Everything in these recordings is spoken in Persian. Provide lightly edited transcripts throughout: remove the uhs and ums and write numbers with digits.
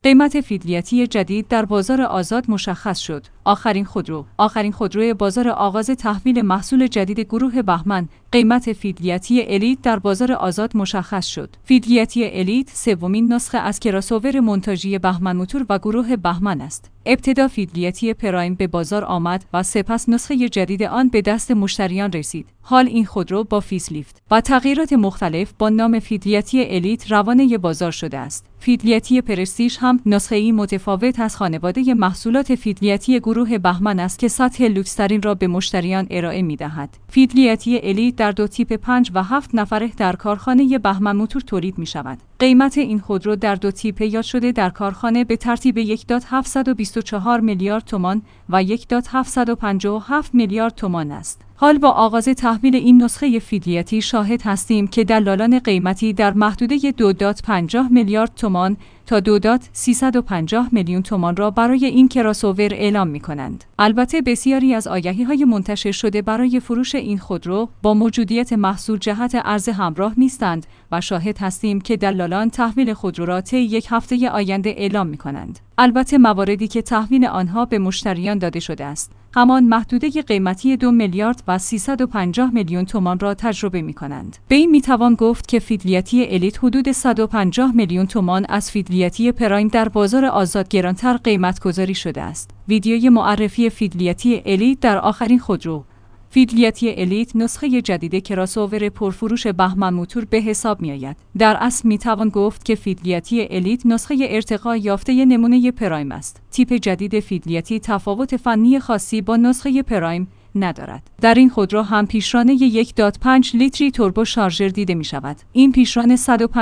قیمت فیدلیتی جدید در بازار آزاد مشخص شد. آخرین خودرو بازار آغاز تحویل محصول جدید گروه بهمن. قیمت فیدلیتی الیت در بازار آزاد مشخص شد. فیدلیتی الیت سومین نسخه از کراس‌اوور مونتاژی بهمن موتور و گروه بهمن است. ابتدا فیدلیتی پرایم به بازار آمد و سپس نسخه جدید آن به دست مشتریان رسید. حال این خودرو با فیسلیفت و تغییرات مختلف با نام فیدلیتی الیت روانه بازار شده است. فیدلیتی پرستیژ هم نسخه‌ای متفاوت از خانواده محصولات فیدلیتی گروه بهمن است که سطح لوکس‌ترین را به مشتریان ارائه می‌دهد. فیدلیتی الیت در دو تیپ 5 و 7 نفره در کارخانه بهمن موتور تولید می‌شود. قیمت این خودرو در دو تیپ یاد شده در کارخانه به ترتیب 1.724 میلیارد تومان و 1.757 میلیارد تومان است. حال با آغاز تحویل این نسخه فیدلیتی شاهد هستیم که دلالان قیمتی در محدوده 2.50 میلیارد تومان تا 2.350 میلیون تومان را برای این کراس‌اوور اعلام می‌کنند. البته بسیاری از آگهی‌های منتشر شده برای فروش این خودرو با موجودیت محصول جهت عرضه همراه نیستند و شاهد هستیم که دلالان تحویل خودرو را طی یک هفته آینده اعلام می‌کنند. البته مواردی که تحویل آنها به مشتریان داده شده است همان محدوده قیمتی 2 میلیارد و 350 میلیون تومان را تجربه می‌کنند. به این میتوان گفت که فیدلیتی الیت حدود 150 میلیون تومان از فیدلیتی پرایم در بازار آزاد گرانتر قیمت گذاری شده است. ویدیوی معرفی فیدلیتی الیت در آخرین خودرو. فیدلیتی الیت نسخه جدید کراس‌اوور پرفروش بهمن موتور به حساب می‌آید. در اصل میتوان گفت که فیدلیتی الیت نسخه ارتقا یافته نمونه پرایم است. تیپ جدید فیدلیتی تفاوت فنی خاصی با نسخه پرایم ندارد. در این خودرو هم پیشران 1.5 لیتری توربو شارژر دیده می شود. این پیشران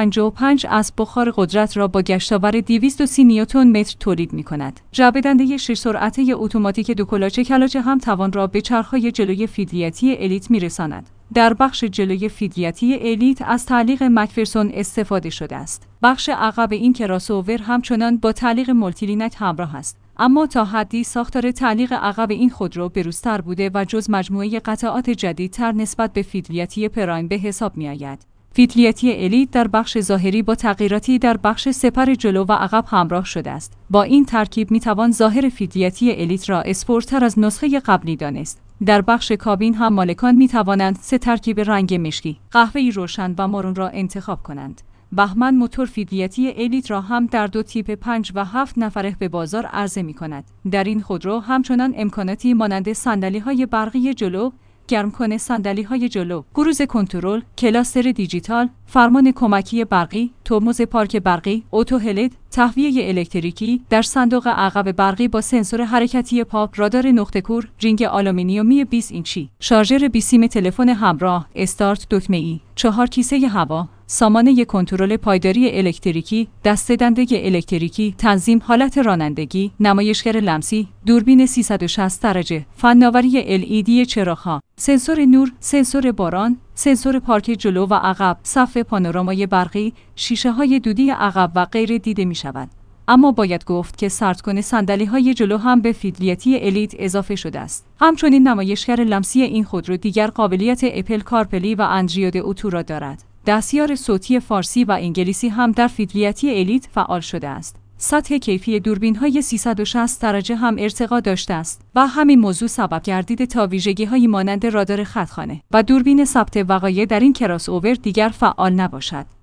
155 اسب بخار قدرت را با گشتاور 230 نیوتن متر تولید می کند. جعبه‌دنده 6 سرعته اتوماتیک دو کلاچه هم توان را به چرخ‌های جلوی فیدلیتی الیت می رساند. در بخش جلوی فیدلیتی الیت از تعلیق مکفرسون استفاده شده است. بخش عقب این کراس‌اوور همچنان با تعلیق مولتیلینک همراه است. اما تا حدی ساختار تعلیق عقب این خودرو بروزتر بوده و جز مجموعه قطعات جدیدتر نسبت به فیدلیتی پرایم به حساب می آید. فیدلیتی الیت در بخش ظاهری با تغییراتی در بخش سپر جلو و عقب همراه شده است. با این ترکیب می توان ظاهر فیدلیتی الیت را اسپورت‌تر از نسخه قبلی دانست. در بخش کابین هم مالکان می توانند سه ترکیب رنگ مشکی، قهوه‌ای روشن و مارون را انتخاب کنند. بهمن موتور فیدلیتی الیت را هم در دو تیپ 5 و 7 نفره به بازار عرضه می کند. در این خودرو همچنان امکاناتی مانند صندلی‌های برقی جلو، گرمکن صندلی‌های جلو، کروز کنترل، کلاستر دیجیتال، فرمان کمکی برقی، ترمز پارک برقی، اتو هلد، تهویه الکتریکی، در صندوق عقب برقی با سنسور حرکتی پا، رادار نقطه کور، رینگ آلومینیومی 20 اینچی، شارژر 20 سیم تلفن همراه، استارت دکمه‌ای، 4 کیسه هوا، سامانه کنترل پایداری الکتریکی، دسته‌دنده الکتریکی، تنظیم حالت رانندگی، نمایشگر لمسی، دوربین 360 درجه، فناوری LED چراغ‌ها، سنسور نور، سنسور باران، سنسور پارک جلو و عقب، صف پانورامای برقی، شیشه‌های دودی عقب و غیره دیده می‌شود. اما باید گفت که سردکن صندلی‌های جلو هم به فیدلیتی الیت اضافه شده است. همچنین نمایشگر لمسی این خودرو دیگر قابلیت اپل کارپلی و اندروید اوتو را دارد. دستیار صوتی فارسی و انگلیسی هم در فیدلیتی الیت فعال شده است. سطح کیفی دوربین‌های 360 درجه هم ارتقا داشته است و همین موضوع سبب گردیده تا ویژگی‌هایی مانند رادار خطخانه و دوربین ثبت وقایع در این کراس‌اوور دیگر فعال نباشد.